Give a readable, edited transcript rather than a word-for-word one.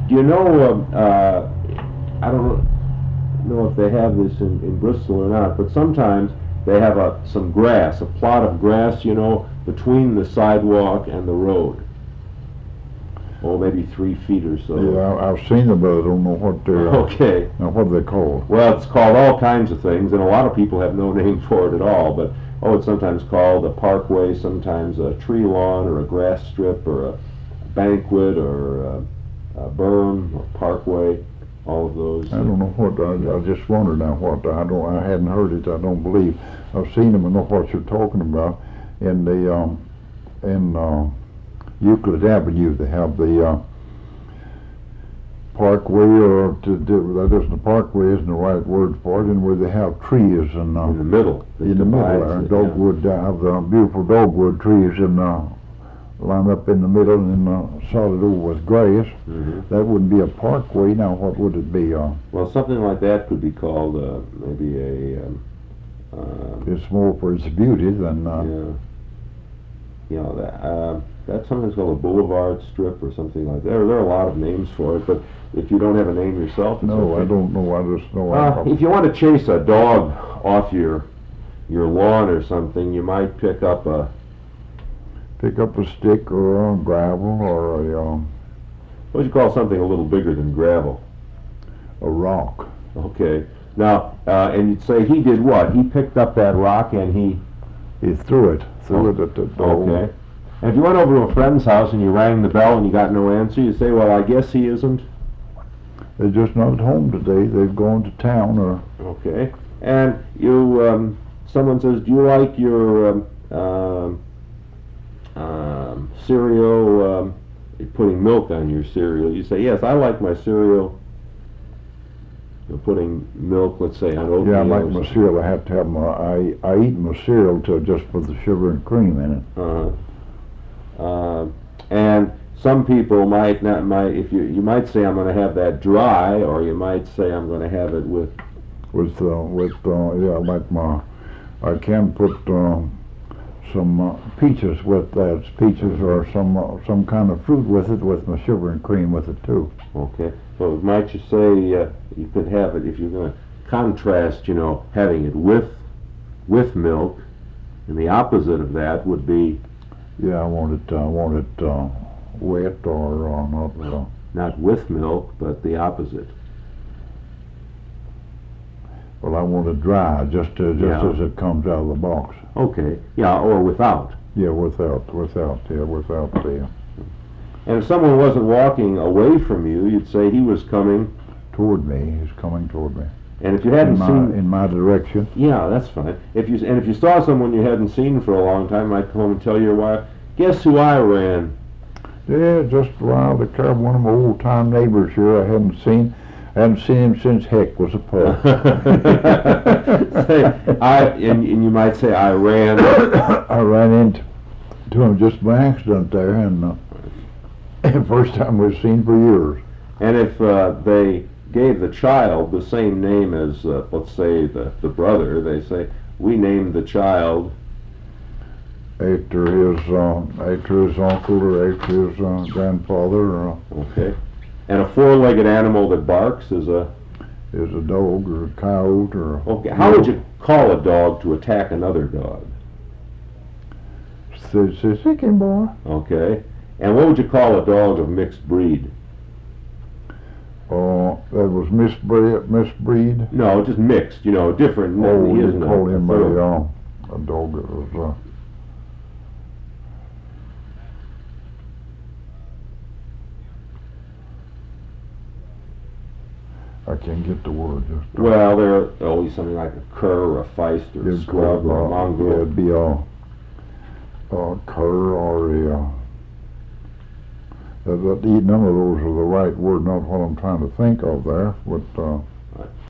Do you know, I don't know if they have this in Bristol or not, but sometimes they have some grass, a plot of grass, between the sidewalk and the road. Oh, maybe 3 feet or so. Yeah, I've seen them, but I don't know what they're. Okay. Now, what are they called? Well, it's called all kinds of things, and a lot of people have no name for it at all, but it's sometimes called a parkway, sometimes a tree lawn, or a grass strip, or a banquet, or a berm, or parkway, all of those. I don't know what, I just wonder now what, I hadn't heard it, I don't believe. I've seen them and know what you're talking about. In the, Euclid Avenue, they have the parkway, or that isn't the parkway, isn't the right word for it, and where they have trees and in the middle. In the middle there, dogwood, have beautiful dogwood trees and line up in the middle and solid over with grass. Mm-hmm. That wouldn't be a parkway. Now, what would it be? Well, something like that could be called maybe a. It's more for its beauty than. That's sometimes called a boulevard strip or something like that. There are a lot of names for it, but if you don't have a name yourself, it's no, okay. I don't know. I just know. If you want to chase a dog off your lawn or something, you might pick up a stick or a gravel or a. What would you call something a little bigger than gravel? A rock. Okay. Now, and you'd say he did what? He picked up that rock and he threw it. Threw it at the dog. Okay. And if you went over to a friend's house and you rang the bell and you got no answer, you say, well, I guess he isn't. They're just not at home today. They've gone to town or. Okay. And you, someone says, do you like your cereal, putting milk on your cereal? You say, yes, I like my cereal. Putting milk, let's say, on oatmeal. Yeah, I like my cereal. I have to have I eat my cereal just for the sugar and cream in it. And some people might if you might say I'm going to have that dry, or you might say I'm going to have it with I can put some peaches with that, peaches or some kind of fruit with it, with my sugar and cream with it too. Okay. So might you say you could have it, if you're going to contrast, having it with milk, and the opposite of that would be. Yeah, I want it wet or not. Not with milk, but the opposite. Well, I want it dry, just as it comes out of the box. Okay. Yeah, or without. Yeah, without the. And if someone wasn't walking away from you, you'd say he was coming toward me. He's coming toward me. And if you hadn't seen in my direction. Yeah, that's fine. If you saw someone you hadn't seen for a long time, you might come home and tell your wife, "Guess who I ran?" Yeah, just around the curve. One of my old time neighbors here. I hadn't seen him since Heck was a pup. and you might say, "I ran." I ran into him just by accident there, and first time we've seen for years. And if they gave the child the same name as, let's say, the brother, they say, "We named the child after his uncle or after his grandfather." Okay. And a four-legged animal that barks is a dog or a coyote or. Okay. How would you call a dog to attack another dog? Sickin' boy. Okay. And what would you call a dog of mixed breed? That was misbreed. No, just mixed. Different. He isn't call him a dog that was. I can't get the word. Well, there's always something like a cur or a feist or a scrub or a mongrel. Yeah, it'd be a cur or none of those are the right word. Not what I'm trying to think of there, but.